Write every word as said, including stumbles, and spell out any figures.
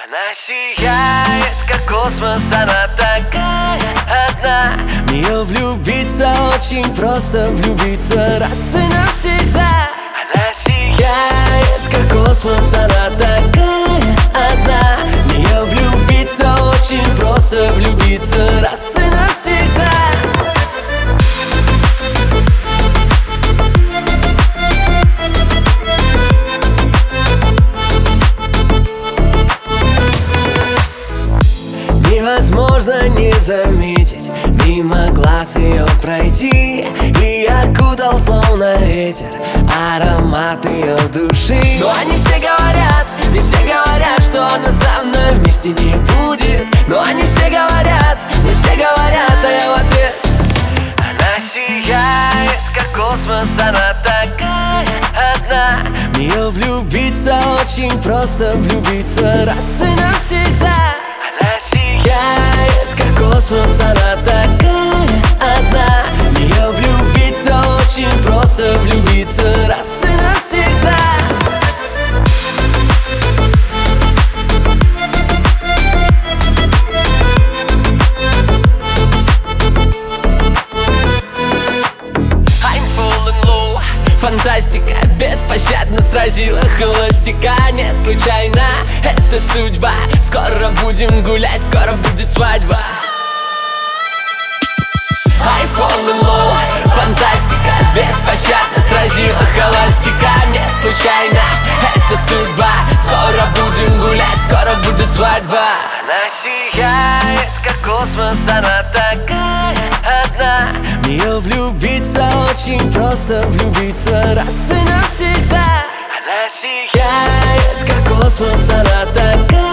Она сияет, как космос, она такая одна. В нее влюбиться очень просто, влюбиться раз и навсегда. Она сияет, как космос, она такая одна. В нее влюбиться очень просто, влюбиться раз и навсегда. Невозможно не заметить, мимо глаз ее пройти. И окутал словно ветер аромат ее души. Но они все говорят, не все говорят, что она со мной вместе не будет. Но они все говорят, не все говорят, а я в ответ. Она сияет, как космос, она такая одна. В нее влюбиться очень просто, влюбиться раз и навсегда. Она сияет, как космос, она такая одна. В нее влюбиться очень просто, влюбиться раз и навсегда. I'm falling low. Фантастика беспощадно сразила холостяка. Не случайно, это судьба. Скоро будем гулять, скоро будет свадьба. I fall in love. Фантастика беспощадно сразила холостяка. Не случайно, это судьба. Скоро будем гулять, скоро будет свадьба. Она сияет, как космос, она такая одна. В нее влюбиться очень просто, влюбиться раз и навсегда. Она сияет, как космос, она такая